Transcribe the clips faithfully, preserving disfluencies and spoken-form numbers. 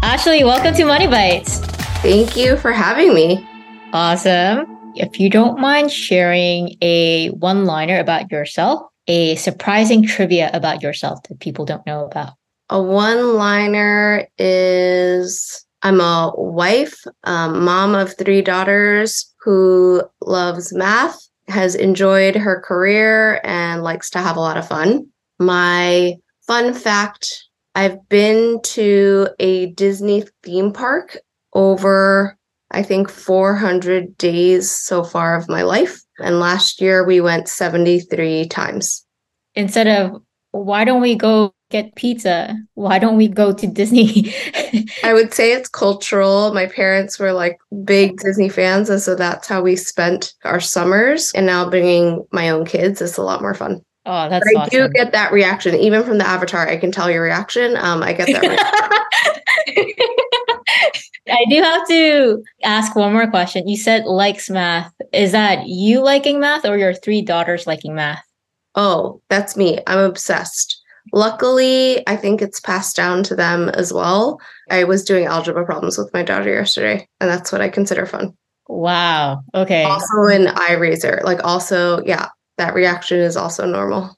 Ashley, welcome to Money Bites. Thank you for having me. Awesome. If you don't mind sharing a one-liner about yourself, a surprising trivia about yourself that people don't know about. A one-liner is I'm a wife, um, mom of three daughters who loves math, has enjoyed her career, and likes to have a lot of fun. My fun fact, I've been to a Disney theme park over, I think, four hundred days so far of my life. And last year we went seventy-three times. Instead of, why don't we go get pizza? Why don't we go to Disney? I would say it's cultural. My parents were like big Disney fans. And so that's how we spent our summers. And now bringing my own kids is a lot more fun. Oh, that's but I awesome. do get that reaction. Even from the avatar, I can tell your reaction. Um, I get that reaction. I do have to ask one more question. You said likes math. Is that you liking math or your three daughters liking math? Oh, that's me. I'm obsessed. Luckily, I think it's passed down to them as well. I was doing algebra problems with my daughter yesterday, and that's what I consider fun. Wow. Okay. Also an eye raiser. Like also, yeah, that reaction is also normal.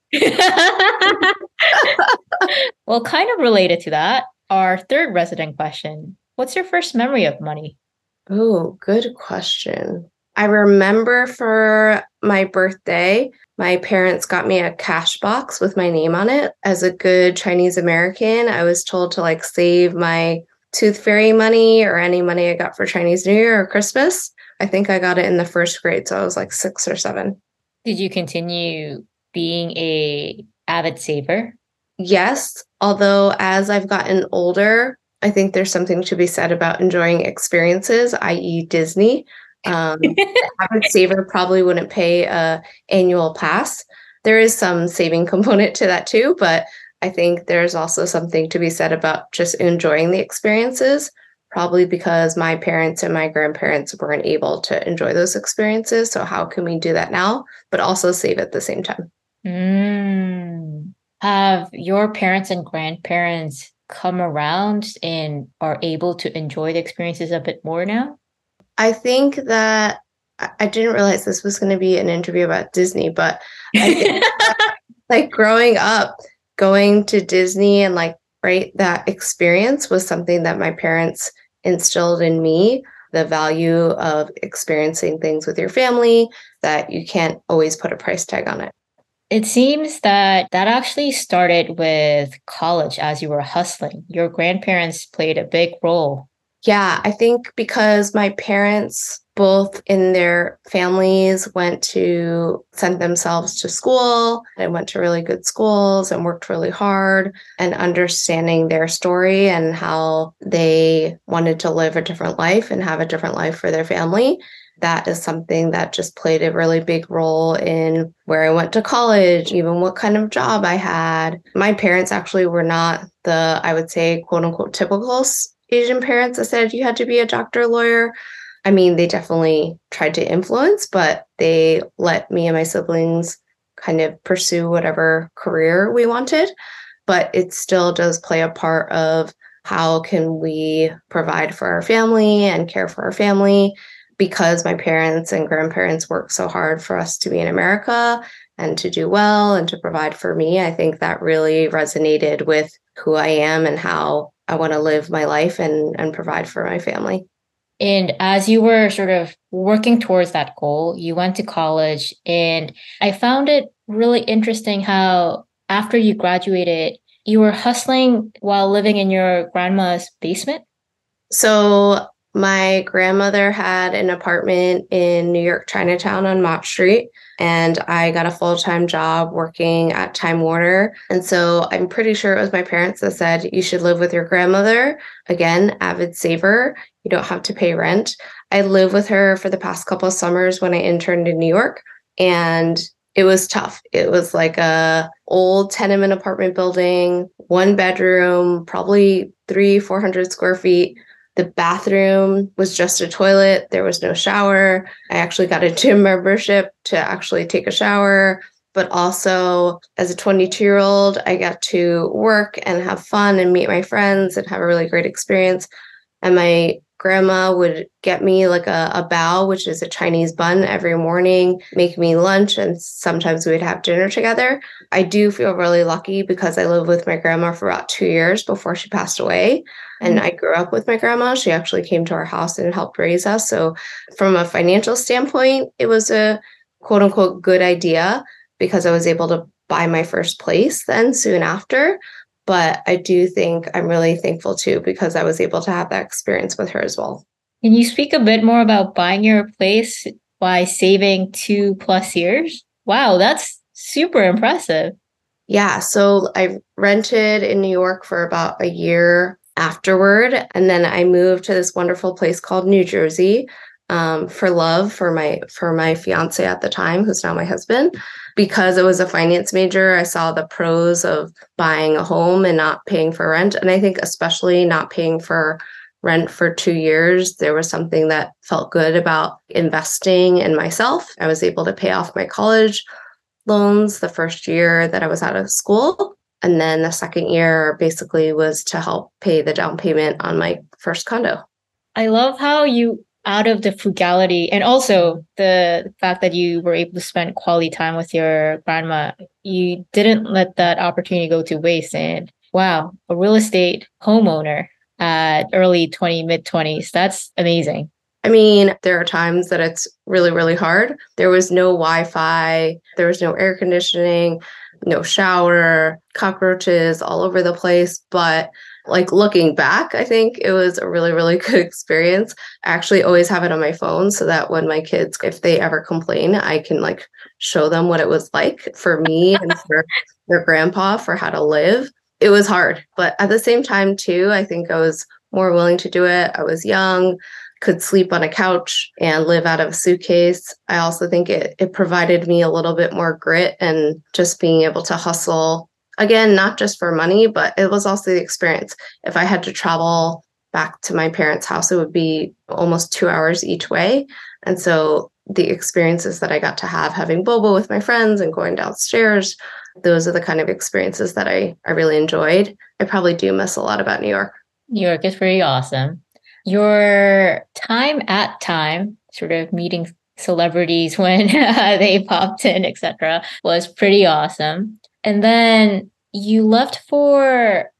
Well, kind of related to that, our third resident question. What's your first memory of money? Oh, good question. I remember for my birthday, my parents got me a cash box with my name on it. As a good Chinese American, I was told to like save my tooth fairy money or any money I got for Chinese New Year or Christmas. I think I got it in the first grade, so I was like six or seven. Did you continue being a avid saver? Yes, although as I've gotten older, I think there's something to be said about enjoying experiences, that is. Disney. Um, the average saver probably wouldn't pay a annual pass. There is some saving component to that too, but I think there's also something to be said about just enjoying the experiences, probably because my parents and my grandparents weren't able to enjoy those experiences. So how can we do that now, but also save at the same time? Mm. Have your parents and grandparents come around and are able to enjoy the experiences a bit more now? I think that I didn't realize this was going to be an interview about Disney, but I think that, like growing up, going to Disney and like, right, that experience was something that my parents instilled in me, the value of experiencing things with your family, that you can't always put a price tag on it. It seems that that actually started with college as you were hustling. Your grandparents played a big role. Yeah, I think because my parents, both in their families, went to send themselves to school and went to really good schools and worked really hard, and understanding their story and how they wanted to live a different life and have a different life for their family. That is something that just played a really big role in where I went to college, even what kind of job I had. My parents actually were not the, I would say, quote unquote, typical Asian parents that said you had to be a doctor, lawyer. I mean, they definitely tried to influence, but they let me and my siblings kind of pursue whatever career we wanted. But it still does play a part of how can we provide for our family and care for our family. Because my parents and grandparents worked so hard for us to be in America and to do well and to provide for me, I think that really resonated with who I am and how I want to live my life and, and provide for my family. And as you were sort of working towards that goal, you went to college, and I found it really interesting how after you graduated, you were hustling while living in your grandma's basement. So my grandmother had an apartment in New York, Chinatown on Mott Street, and I got a full-time job working at Time Warner. And so I'm pretty sure it was my parents that said, you should live with your grandmother. Again, avid saver. You don't have to pay rent. I lived with her for the past couple of summers when I interned in New York, and it was tough. It was like a old tenement apartment building, one bedroom, probably three, four hundred square feet. The bathroom was just a toilet. There was no shower. I actually got a gym membership to actually take a shower. But also, as a twenty-two year old, I got to work and have fun and meet my friends and have a really great experience. And my grandma would get me like a, a bao, which is a Chinese bun, every morning, make me lunch, and sometimes we'd have dinner together. I do feel really lucky because I lived with my grandma for about two years before she passed away. And I grew up with my grandma. She actually came to our house and helped raise us. So, from a financial standpoint, it was a quote unquote good idea because I was able to buy my first place then soon after. But I do think I'm really thankful too because I was able to have that experience with her as well. Can you speak a bit more about buying your place by saving two plus years? Wow, that's super impressive. Yeah. So I rented in New York for about a year afterward. And then I moved to this wonderful place called New Jersey um, for love for my for my fiance at the time, who's now my husband. Because I was a finance major, I saw the pros of buying a home and not paying for rent. And I think especially not paying for rent for two years, there was something that felt good about investing in myself. I was able to pay off my college loans the first year that I was out of school. And then the second year basically was to help pay the down payment on my first condo. I love how you, out of the frugality and also the fact that you were able to spend quality time with your grandma, you didn't let that opportunity go to waste. And wow, a real estate homeowner at early twenty, mid twenties. That's amazing. I mean, there are times that it's really, really hard. There was no Wi-Fi, there was no air conditioning, no shower, cockroaches all over the place. But like looking back, I think it was a really, really good experience. I actually always have it on my phone so that when my kids, if they ever complain, I can like show them what it was like for me and for their grandpa for how to live. It was hard, but at the same time too, I think I was more willing to do it. I was young, could sleep on a couch and live out of a suitcase. I also think it it provided me a little bit more grit and just being able to hustle. Again, not just for money, but it was also the experience. If I had to travel back to my parents' house, it would be almost two hours each way. And so the experiences that I got to have having boba with my friends and going downstairs, those are the kind of experiences that I, I really enjoyed. I probably do miss a lot about New York. New York is pretty awesome. Your time at Time, sort of meeting celebrities when they popped in, et cetera, was pretty awesome. And then you left for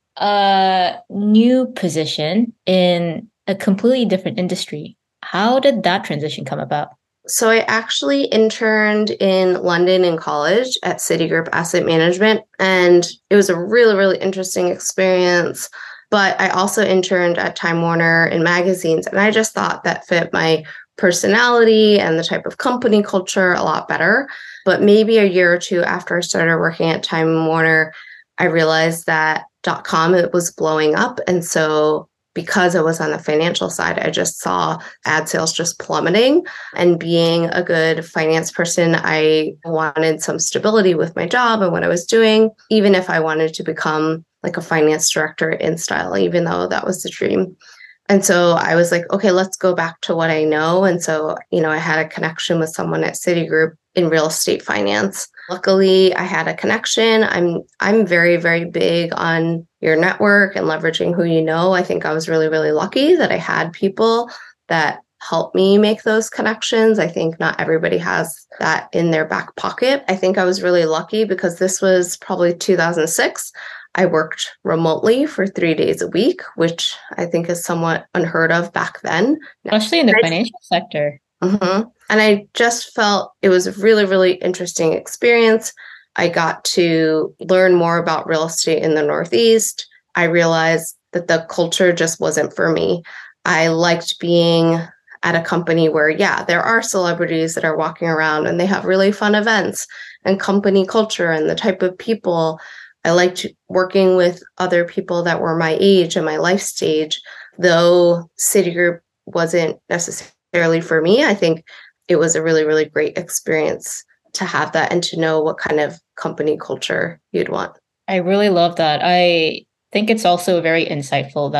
a new position in a completely different industry. How did that transition come about? So I actually interned in London in college at Citigroup Asset Management, and it was a really, really interesting experience. But I also interned at Time Warner in magazines, and I just thought that fit my personality and the type of company culture a lot better. But maybe a year or two after I started working at Time Warner, I realized that dot com it was blowing up. And so because I was on the financial side, I just saw ad sales just plummeting. And being a good finance person, I wanted some stability with my job and what I was doing, even if I wanted to become like a finance director in style, even though that was the dream. And so I was like, okay, let's go back to what I know. And so, you know, I had a connection with someone at Citigroup in real estate finance. Luckily, I had a connection. I'm I'm very, very big on your network and leveraging who you know. I think I was really, really lucky that I had people that helped me make those connections. I think not everybody has that in their back pocket. I think I was really lucky because this was probably two thousand six. I worked remotely for three days a week, which I think is somewhat unheard of back then. Especially in the financial sector. Mm-hmm. And I just felt it was a really, really interesting experience. I got to learn more about real estate in the Northeast. I realized that the culture just wasn't for me. I liked being at a company where, yeah, there are celebrities that are walking around and they have really fun events and company culture and the type of people. I liked working with other people that were my age and my life stage, though Citigroup wasn't necessarily for me. I think it was a really, really great experience to have that and to know what kind of company culture you'd want. I really love that. I think it's also very insightful that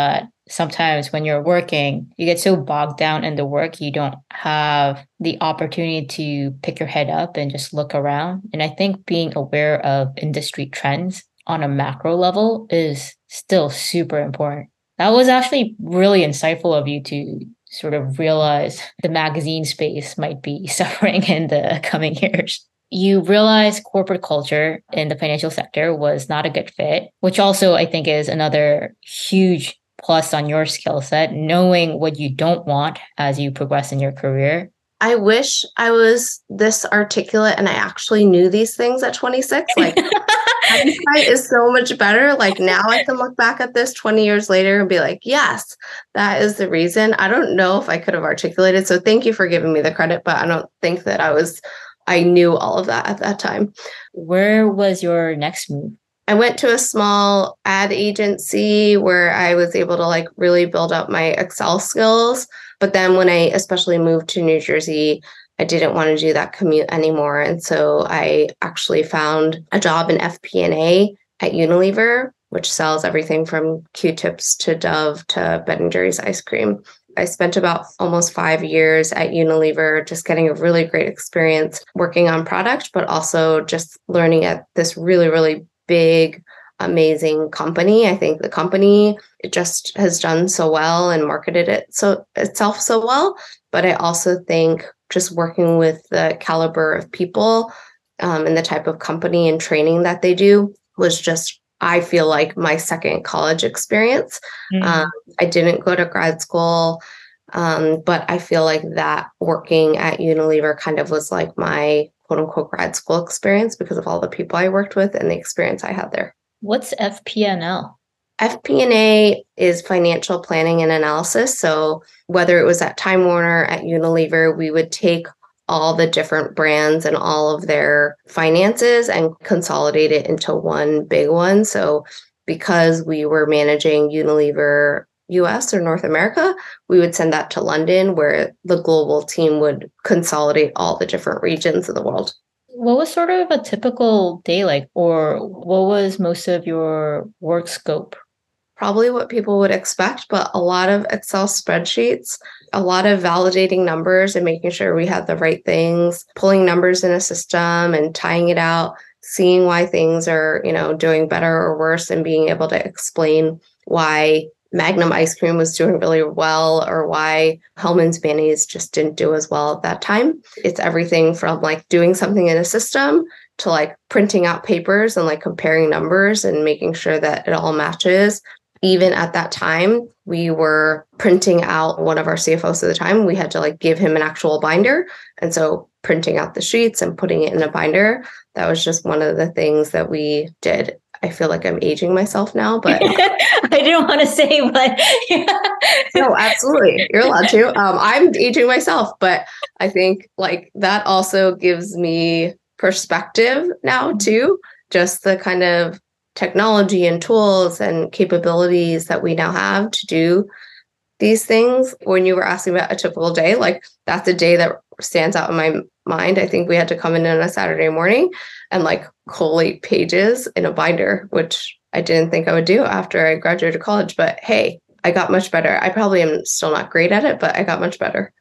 sometimes when you're working, you get so bogged down in the work, you don't have the opportunity to pick your head up and just look around. And I think being aware of industry trends on a macro level is still super important. That was actually really insightful of you to sort of realize the magazine space might be suffering in the coming years. You realize corporate culture in the financial sector was not a good fit, which also I think is another huge plus on your skill set, knowing what you don't want as you progress in your career. I wish I was this articulate and I actually knew these things at twenty-six. Like, hindsight is so much better. Like, now I can look back at this twenty years later and be like, yes, that is the reason. I don't know if I could have articulated. So thank you for giving me the credit, but I don't think that I was, I knew all of that at that time. Where was your next move? I went to a small ad agency where I was able to like really build up my Excel skills. But then when I especially moved to New Jersey, I didn't want to do that commute anymore. And so I actually found a job in F P and A at Unilever, which sells everything from Q-tips to Dove to Ben and Jerry's ice cream. I spent about almost five years at Unilever, just getting a really great experience working on product, but also just learning at this really, really big, amazing company. I think the company, it just has done so well and marketed it so itself so well. But I also think just working with the caliber of people um, and the type of company and training that they do was just, I feel like, my second college experience. Mm. Um, I didn't go to grad school, um, but I feel like that working at Unilever kind of was like my quote unquote grad school experience because of all the people I worked with and the experience I had there. What's F P and A? F P and A is financial planning and analysis. So whether it was at Time Warner, at Unilever, we would take all the different brands and all of their finances and consolidate it into one big one. So because we were managing Unilever U S or North America, we would send that to London where the global team would consolidate all the different regions of the world. What was sort of a typical day like, or what was most of your work scope? Probably what people would expect, but a lot of Excel spreadsheets, a lot of validating numbers and making sure we had the right things, pulling numbers in a system and tying it out, seeing why things are, you know, doing better or worse and being able to explain why Magnum ice cream was doing really well or why Hellmann's mayonnaise just didn't do as well at that time. It's everything from like doing something in a system to like printing out papers and like comparing numbers and making sure that it all matches. Even at that time, we were printing out one of our C F Os at the time. We had to like give him an actual binder. And so printing out the sheets and putting it in a binder, that was just one of the things that we did. I feel like I'm aging myself now, but I didn't want to say, but yeah. No, absolutely. You're allowed to. Um, I'm aging myself, but I think like that also gives me perspective now too, just the kind of technology and tools and capabilities that we now have to do these things. When you were asking about a typical day, like that's a day that stands out in my mind. I think we had to come in on a Saturday morning and like collate pages in a binder, which I didn't think I would do after I graduated college. But hey, I got much better. I probably am still not great at it, but I got much better.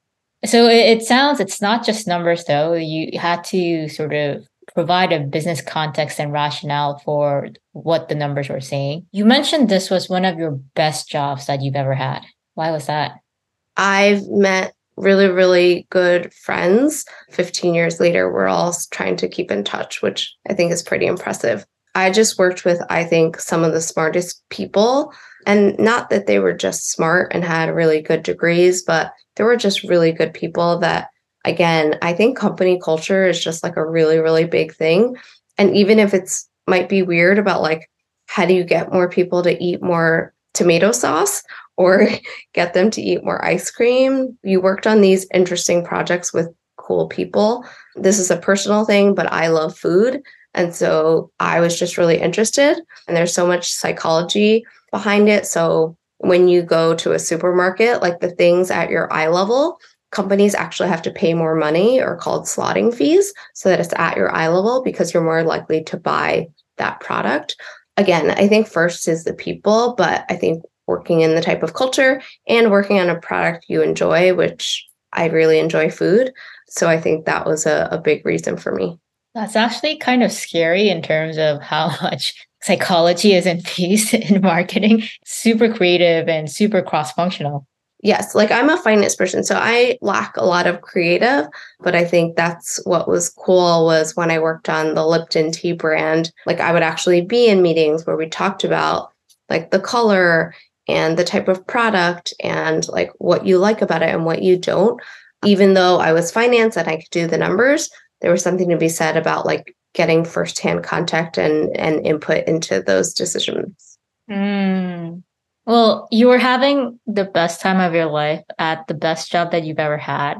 So it, it sounds, it's not just numbers though. You had to sort of provide a business context and rationale for what the numbers were saying. You mentioned this was one of your best jobs that you've ever had. Why was that? I've met really, really good friends. fifteen years later, we're all trying to keep in touch, which I think is pretty impressive. I just worked with, I think, some of the smartest people. And not that they were just smart and had really good degrees, but they were just really good people that, again, I think company culture is just like a really, really big thing. And even if it's might be weird about like, how do you get more people to eat more tomato sauce or get them to eat more ice cream? You worked on these interesting projects with cool people. This is a personal thing, but I love food. And so I was just really interested. And there's so much psychology behind it. So when you go to a supermarket, like the things at your eye level, companies actually have to pay more money or called slotting fees so that it's at your eye level because you're more likely to buy that product. Again, I think first is the people, but I think working in the type of culture and working on a product you enjoy, which I really enjoy food. So I think that was a, a big reason for me. That's actually kind of scary in terms of how much psychology is infused in marketing. Super creative and super cross-functional. Yes, like I'm a finance person, so I lack a lot of creative, but I think that's what was cool was when I worked on the Lipton tea brand, like I would actually be in meetings where we talked about like the color and the type of product and like what you like about it and what you don't. Even though I was finance and I could do the numbers, there was something to be said about like getting firsthand contact and, and input into those decisions. Mm. Well, you were having the best time of your life at the best job that you've ever had.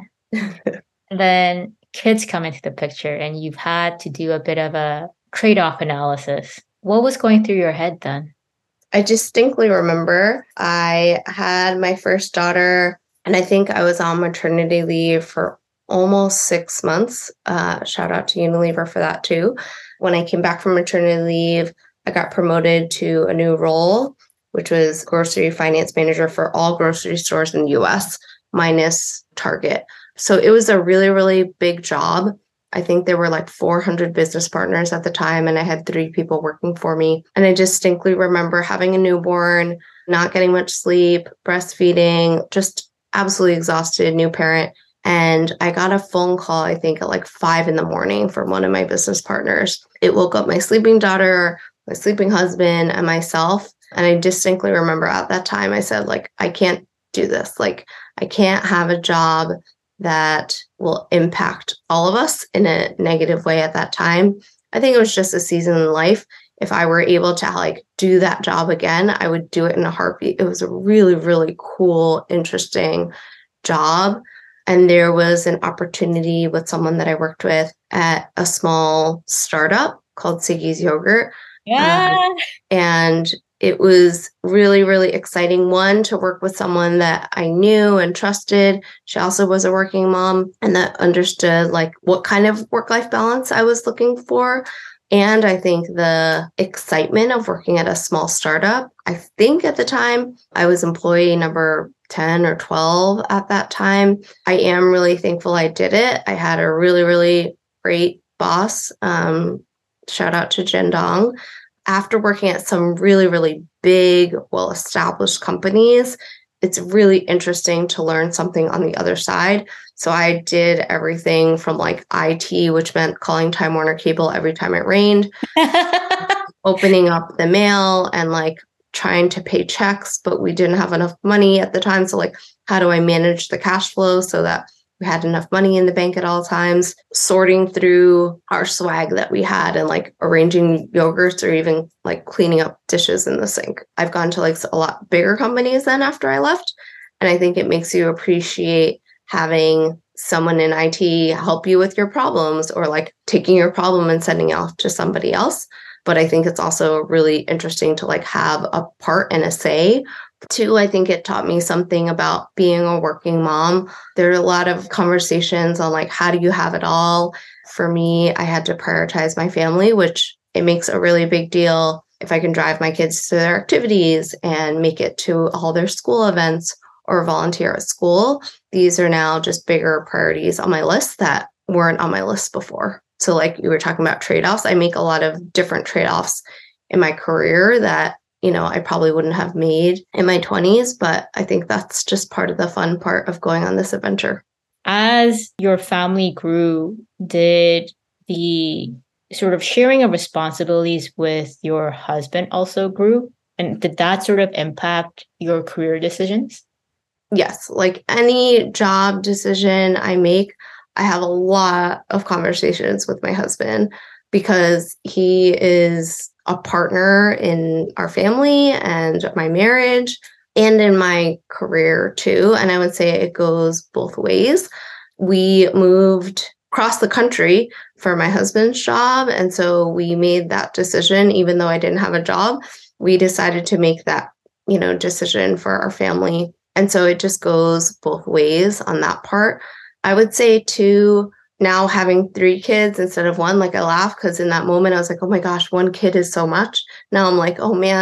And then kids come into the picture and you've had to do a bit of a trade-off analysis. What was going through your head then? I distinctly remember I had my first daughter, and I think I was on maternity leave for almost six months. Uh, shout out to Unilever for that too. When I came back from maternity leave, I got promoted to a new role, which was grocery finance manager for all grocery stores in the U S, minus Target. So it was a really, really big job. I think there were like four hundred business partners at the time, and I had three people working for me. And I distinctly remember having a newborn, not getting much sleep, breastfeeding, just absolutely exhausted, new parent. And I got a phone call, I think at like five in the morning from one of my business partners. It woke up my sleeping daughter, my sleeping husband, and myself. And I distinctly remember at that time, I said, like, I can't do this. Like, I can't have a job that will impact all of us in a negative way at that time. I think it was just a season in life. If I were able to like do that job again, I would do it in a heartbeat. It was a really, really cool, interesting job. And there was an opportunity with someone that I worked with at a small startup called Siggi's Yogurt. Yeah. Um, and it was really, really exciting. One, to work with someone that I knew and trusted. She also was a working mom and that understood like what kind of work-life balance I was looking for. And I think the excitement of working at a small startup. I think at the time I was employee number ten or twelve at that time. I am really thankful I did it. I had a really, really great boss. Um, shout out to Jen Dong. After working at some really, really big, well-established companies, it's really interesting to learn something on the other side. So I did everything from like I T, which meant calling Time Warner Cable every time it rained, opening up the mail and like trying to pay checks, but we didn't have enough money at the time. So like, how do I manage the cash flow so that we had enough money in the bank at all times, sorting through our swag that we had and like arranging yogurts or even like cleaning up dishes in the sink. I've gone to like a lot bigger companies then after I left. And I think it makes you appreciate having someone in I T help you with your problems or like taking your problem and sending it off to somebody else. But I think it's also really interesting to like have a part and a say. Two, I think it taught me something about being a working mom. There are a lot of conversations on like, how do you have it all? For me, I had to prioritize my family, which it makes a really big deal if I can drive my kids to their activities and make it to all their school events or volunteer at school. These are now just bigger priorities on my list that weren't on my list before. So like you were talking about trade-offs, I make a lot of different trade-offs in my career that you know, I probably wouldn't have made in my twenties, but I think that's just part of the fun part of going on this adventure. As your family grew, did the sort of sharing of responsibilities with your husband also grew? And did that sort of impact your career decisions? Yes, like any job decision I make, I have a lot of conversations with my husband because he is a partner in our family and my marriage and in my career too. And I would say it goes both ways. We moved across the country for my husband's job. And so we made that decision, even though I didn't have a job, we decided to make that, you know, decision for our family. And so it just goes both ways on that part. I would say too, now having three kids instead of one, like I laugh because in that moment I was like, oh my gosh, one kid is so much. Now I'm like, oh man,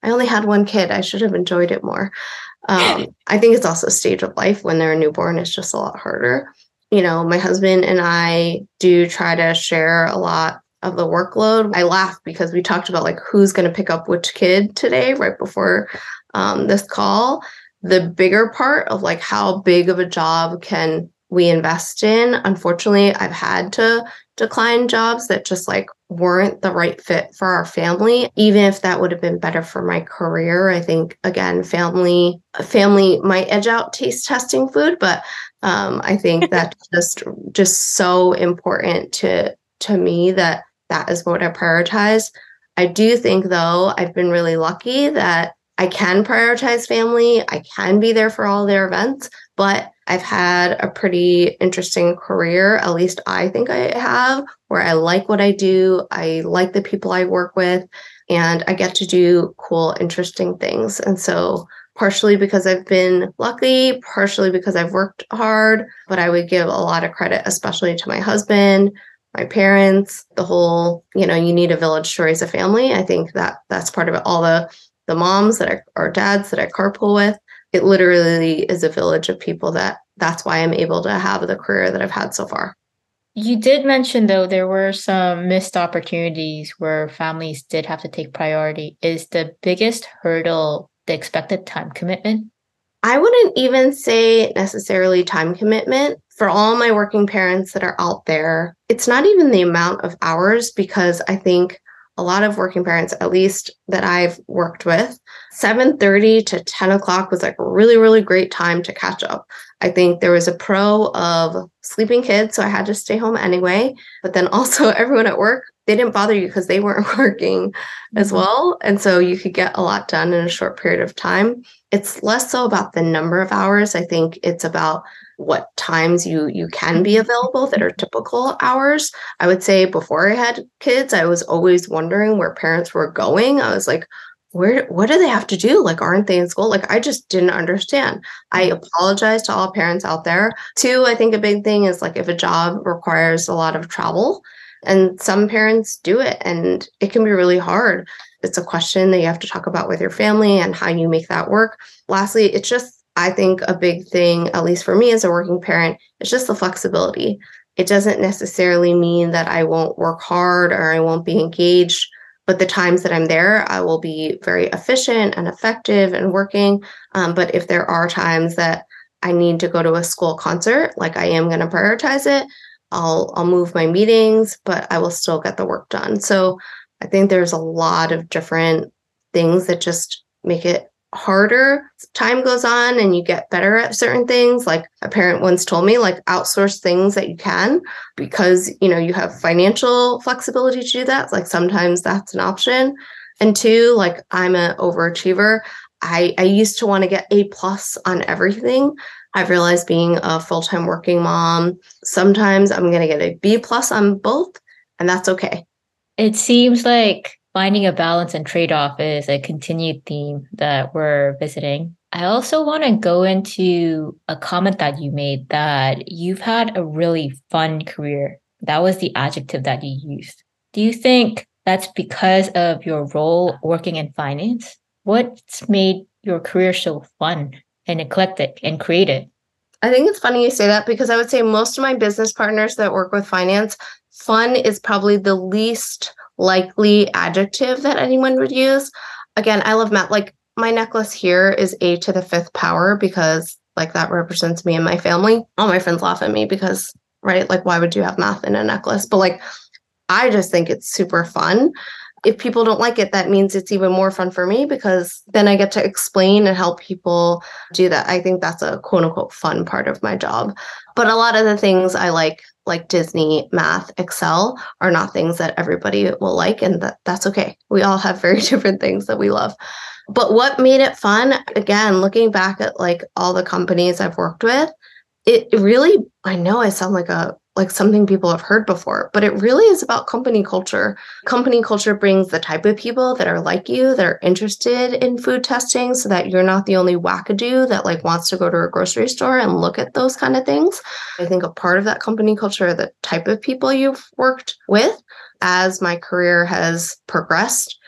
I only had one kid. I should have enjoyed it more. Um, I think it's also a stage of life when they're a newborn, it's just a lot harder. You know, my husband and I do try to share a lot of the workload. I laugh because we talked about like who's going to pick up which kid today, right before um, this call. The bigger part of like how big of a job can we invest in? Unfortunately, I've had to decline jobs that just like weren't the right fit for our family, even if that would have been better for my career. I think again, family family might edge out taste testing food, but um, I think that's just just so important to to me that that is what I prioritize. I do think though, I've been really lucky that I can prioritize family. I can be there for all their events, but I've had a pretty interesting career, at least I think I have, where I like what I do. I like the people I work with, and I get to do cool, interesting things. And so partially because I've been lucky, partially because I've worked hard, but I would give a lot of credit, especially to my husband, my parents, the whole, you know, you need a village to raise a family. I think that that's part of it. All the the moms that I, or dads that I carpool with, it literally is a village of people that that's why I'm able to have the career that I've had so far. You did mention, though, there were some missed opportunities where families did have to take priority. Is the biggest hurdle the expected time commitment? I wouldn't even say necessarily time commitment. For all my working parents that are out there, it's not even the amount of hours, because I think a lot of working parents, at least that I've worked with, seven thirty to ten o'clock was like a really, really great time to catch up. I think there was a pro of sleeping kids, so I had to stay home anyway. But then also everyone at work, they didn't bother you because they weren't working mm-hmm. as well. And so you could get a lot done in a short period of time. It's less so about the number of hours. I think it's about what times you you can be available that are typical hours. I would say before I had kids, I was always wondering where parents were going. I was like, where what do they have to do? Like, aren't they in school? Like, I just didn't understand. I apologize to all parents out there. Two, I think a big thing is like if a job requires a lot of travel, and some parents do it, and it can be really hard. It's a question that you have to talk about with your family and how you make that work. Lastly, it's just, I think a big thing, at least for me as a working parent, is just the flexibility. It doesn't necessarily mean that I won't work hard or I won't be engaged, but the times that I'm there, I will be very efficient and effective and working. Um, but if there are times that I need to go to a school concert, like I am going to prioritize it, I'll I'll move my meetings, but I will still get the work done. So I think there's a lot of different things that just make it harder. Time goes on and you get better at certain things. Like a parent once told me, like, outsource things that you can, because, you know, you have financial flexibility to do that. Like sometimes that's an option. And two, like, I'm an overachiever. I, I used to want to get A plus on everything. I've realized being a full-time working mom, sometimes I'm going to get a B plus on both, and that's okay. It seems like finding a balance and trade-off is a continued theme that we're visiting. I also want to go into a comment that you made that you've had a really fun career. That was the adjective that you used. Do you think that's because of your role working in finance? What's made your career so fun and eclectic and creative? I think it's funny you say that, because I would say most of my business partners that work with finance, fun is probably the least likely adjective that anyone would use. Again, I love math. Like, my necklace here is A to the fifth power, because like that represents me and my family. All my friends laugh at me because, right, like, why would you have math in a necklace? But like, I just think it's super fun. If people don't like it, that means it's even more fun for me, because then I get to explain and help people do that. I think that's a quote unquote fun part of my job. But a lot of the things I like, like Disney, math, Excel, are not things that everybody will like. And that, that's okay. We all have very different things that we love. But what made it fun, again, looking back at like all the companies I've worked with, it really, I know I sound like a like something people have heard before, but it really is about company culture. Company culture brings the type of people that are like you, that are interested in food testing, so that you're not the only wackadoo that like wants to go to a grocery store and look at those kind of things. I think a part of that company culture are the type of people you've worked with. As my career has progressed,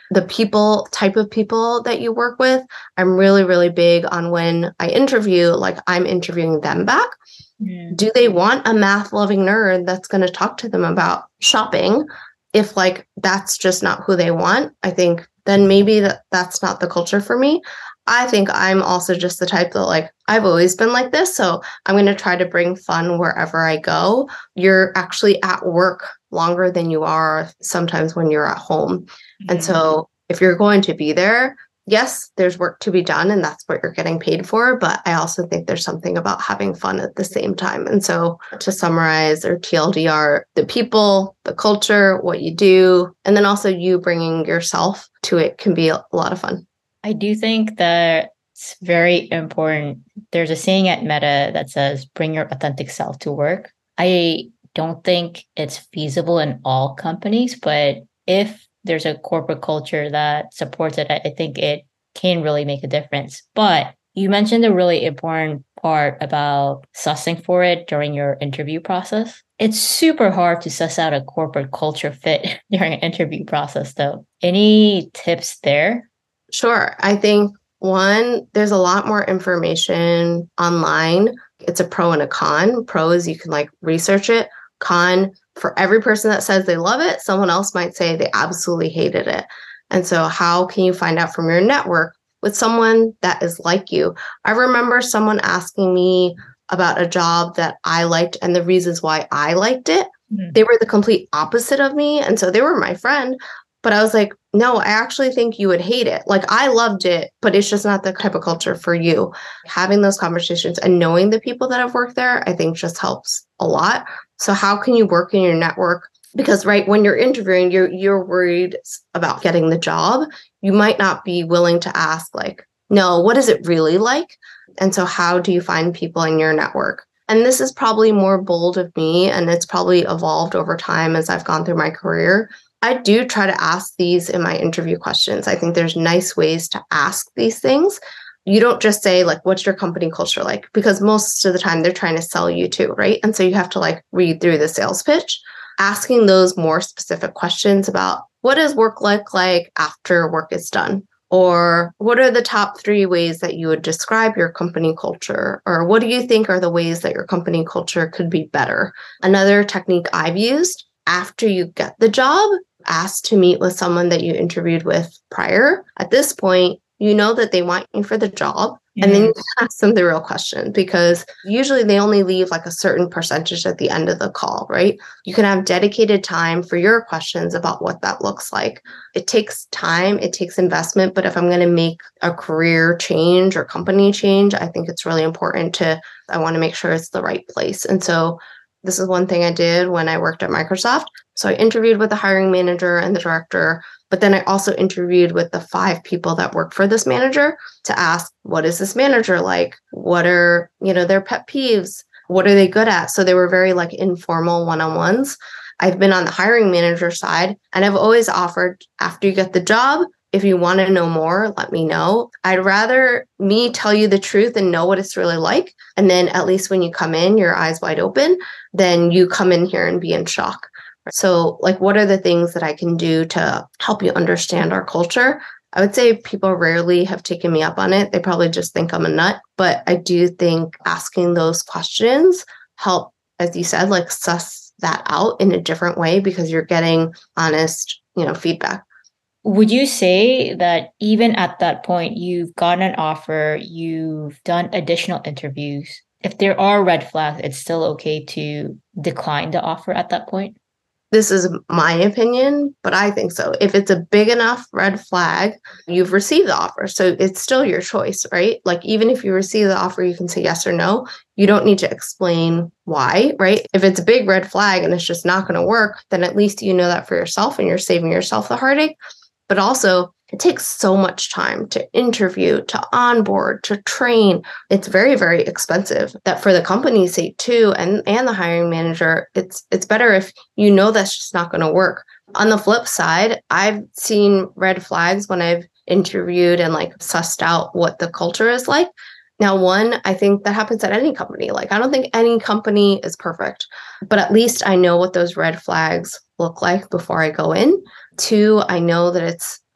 the people, type of people that you work with. I'm really, really big on when I interview, like I'm interviewing them back. Mm. Do they want a math loving nerd that's going to talk to them about shopping? If like that's just not who they want, I think then maybe that that's not the culture for me. I think I'm also just the type that like, I've always been like this. So I'm going to try to bring fun wherever I go. You're actually at work longer than you are sometimes when you're at home. Mm-hmm. And so if you're going to be there, yes, there's work to be done and that's what you're getting paid for. But I also think there's something about having fun at the same time. And so to summarize or T L D R, the people, the culture, what you do, and then also you bringing yourself to it can be a lot of fun. I do think that it's very important. There's a saying at Meta that says, bring your authentic self to work. I don't think it's feasible in all companies, but if there's a corporate culture that supports it, I think it can really make a difference. But you mentioned a really important part about sussing for it during your interview process. It's super hard to suss out a corporate culture fit during an interview process, though. Any tips there? Sure. I think one, there's a lot more information online. It's a pro and a con. Pro is you can like research it. Con, for every person that says they love it, someone else might say they absolutely hated it. And so how can you find out from your network with someone that is like you? I remember someone asking me about a job that I liked and the reasons why I liked it. Mm-hmm. They were the complete opposite of me. And so they were my friend. But I was like, no, I actually think you would hate it. Like, I loved it, but it's just not the type of culture for you. Having those conversations and knowing the people that have worked there, I think just helps a lot. So how can you work in your network? Because right when you're interviewing, you're you're worried about getting the job. You might not be willing to ask like, no, what is it really like? And so how do you find people in your network? And this is probably more bold of me, and it's probably evolved over time as I've gone through my career. I do try to ask these in my interview questions. I think there's nice ways to ask these things. You don't just say like, what's your company culture like? Because most of the time they're trying to sell you too, right? And so you have to like read through the sales pitch, asking those more specific questions about what does work like like after work is done? Or what are the top three ways that you would describe your company culture? Or what do you think are the ways that your company culture could be better? Another technique I've used, after you get the job, ask to meet with someone that you interviewed with prior. At this point, you know that they want you for the job. Mm-hmm. And then you can ask them the real question, because usually they only leave like a certain percentage at the end of the call, right? You can have dedicated time for your questions about what that looks like. It takes time, it takes investment, but if I'm going to make a career change or company change, I think it's really important to, I want to make sure it's the right place. And so this is one thing I did when I worked at Microsoft. So I interviewed with the hiring manager and the director, but then I also interviewed with the five people that work for this manager to ask, what is this manager like? What are, you know, their pet peeves? What are they good at? So they were very like informal one-on-ones. I've been on the hiring manager side, and I've always offered, after you get the job, if you want to know more, let me know. I'd rather me tell you the truth and know what it's really like. And then at least when you come in, your eyes wide open, then you come in here and be in shock. So like, what are the things that I can do to help you understand our culture? I would say people rarely have taken me up on it. They probably just think I'm a nut. But I do think asking those questions help, as you said, like suss that out in a different way, because you're getting honest, you know, feedback. Would you say that even at that point, you've gotten an offer, you've done additional interviews? If there are red flags, it's still okay to decline the offer at that point? This is my opinion, but I think so. If it's a big enough red flag, you've received the offer. So it's still your choice, right? Like, even if you receive the offer, you can say yes or no. You don't need to explain why, right? If it's a big red flag and it's just not going to work, then at least you know that for yourself and you're saving yourself the heartache. But also, it takes so much time to interview, to onboard, to train. It's very, very expensive. That for the company's sake too, and, and the hiring manager, it's it's better if you know that's just not going to work. On the flip side, I've seen red flags when I've interviewed and like sussed out what the culture is like. Now, one, I think that happens at any company. Like, I don't think any company is perfect, but at least I know what those red flags look like before I go in. Two, I know that it's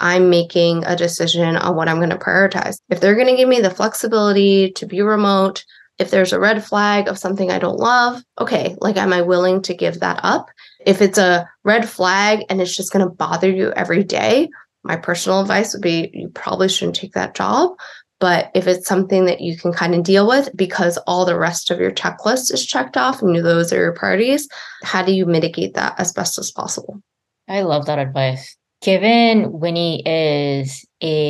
I'm making a decision on what I'm going to prioritize. If they're going to give me the flexibility to be remote, if there's a red flag of something I don't love, okay, like, am I willing to give that up? If it's a red flag and it's just going to bother you every day, my personal advice would be you probably shouldn't take that job. But if it's something that you can kind of deal with because all the rest of your checklist is checked off and those are your priorities, how do you mitigate that as best as possible? I love that advice. Given Winnie is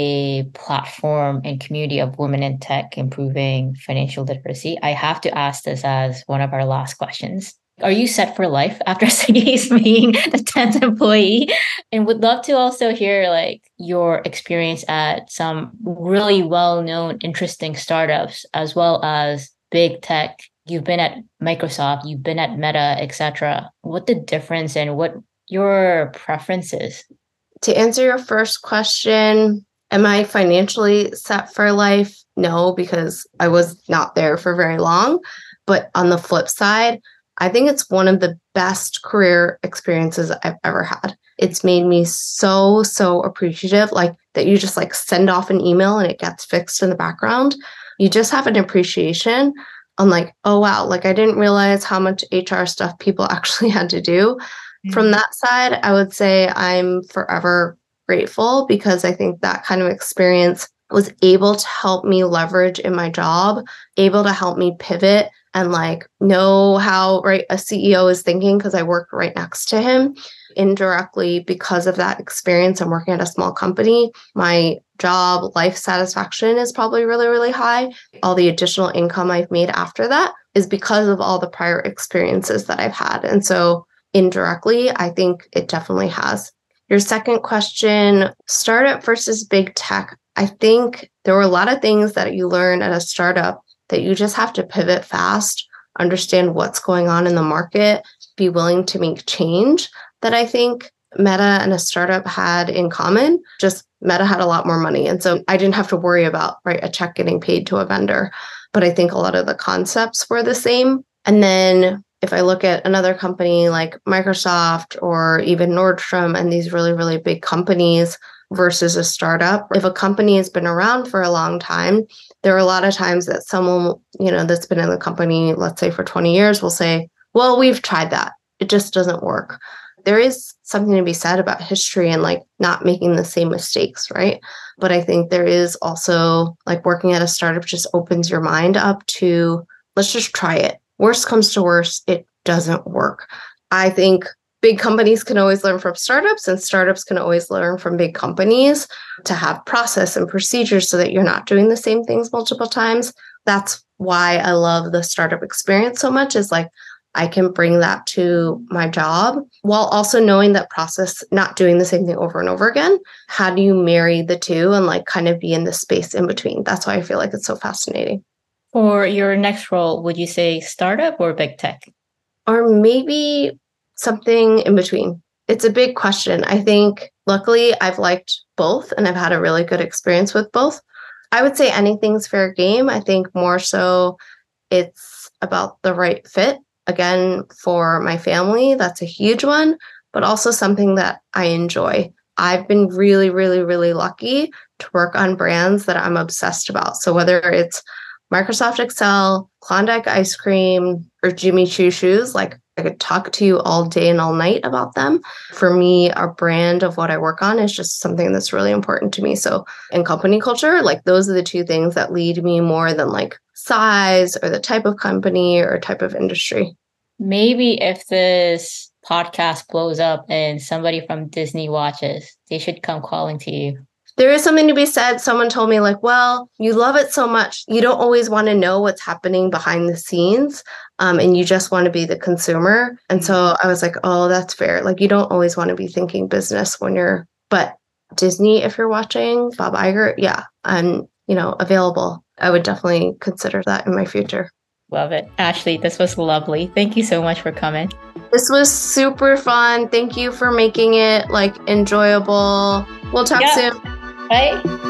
a platform and community of women in tech improving financial literacy, I have to ask this as one of our last questions. Are you set for life after Sagis being the tenth employee? And would love to also hear like your experience at some really well-known, interesting startups, as well as big tech. You've been at Microsoft, you've been at Meta, et cetera. What the difference and what your preferences? To answer your first question, am I financially set for life? No, because I was not there for very long. But on the flip side, I think it's one of the best career experiences I've ever had. It's made me so, so appreciative, like that you just like send off an email and it gets fixed in the background. You just have an appreciation on like, oh, wow, like I didn't realize how much H R stuff people actually had to do. Mm-hmm. From that side, I would say I'm forever grateful because I think that kind of experience was able to help me leverage in my job, able to help me pivot and like know how right a C E O is thinking because I work right next to him. Indirectly, because of that experience, I'm working at a small company. My job life satisfaction is probably really, really high. All the additional income I've made after that is because of all the prior experiences that I've had. And so indirectly, I think it definitely has. Your second question, startup versus big tech. I think there were a lot of things that you learn at a startup that you just have to pivot fast, understand what's going on in the market, be willing to make change that I think Meta and a startup had in common. Just Meta had a lot more money. And so I didn't have to worry about right a check getting paid to a vendor. But I think a lot of the concepts were the same. And then if I look at another company like Microsoft or even Nordstrom and these really, really big companies versus a startup, if a company has been around for a long time, there are a lot of times that someone, you know, that's been in the company, let's say for twenty years, will say, well, we've tried that. It just doesn't work. There is something to be said about history and like not making the same mistakes, right? But I think there is also like working at a startup just opens your mind up to let's just try it. Worst comes to worst, it doesn't work. I think big companies can always learn from startups and startups can always learn from big companies to have process and procedures so that you're not doing the same things multiple times. That's why I love the startup experience so much is like, I can bring that to my job while also knowing that process, not doing the same thing over and over again. How do you marry the two and like kind of be in the space in between? That's why I feel like it's so fascinating. For your next role, would you say startup or big tech? Or maybe something in between. It's a big question. I think luckily I've liked both and I've had a really good experience with both. I would say anything's fair game. I think more so it's about the right fit. Again, for my family, that's a huge one, but also something that I enjoy. I've been really, really, really lucky to work on brands that I'm obsessed about. So whether it's Microsoft Excel, Klondike ice cream, or Jimmy Choo shoes, like I could talk to you all day and all night about them. For me, our brand of what I work on is just something that's really important to me. So in company culture, like those are the two things that lead me more than like size or the type of company or type of industry. Maybe if this podcast blows up and somebody from Disney watches, they should come calling to you. There is something to be said. Someone told me like, well, you love it so much. You don't always want to know what's happening behind the scenes. Um, and you just want to be the consumer. And so I was like, oh, that's fair. Like you don't always want to be thinking business when you're, but Disney, if you're watching, Bob Iger, yeah, I'm, you know, available. I would definitely consider that in my future. Love it. Ashley, this was lovely. Thank you so much for coming. This was super fun. Thank you for making it like enjoyable. We'll talk yeah. soon. Bye.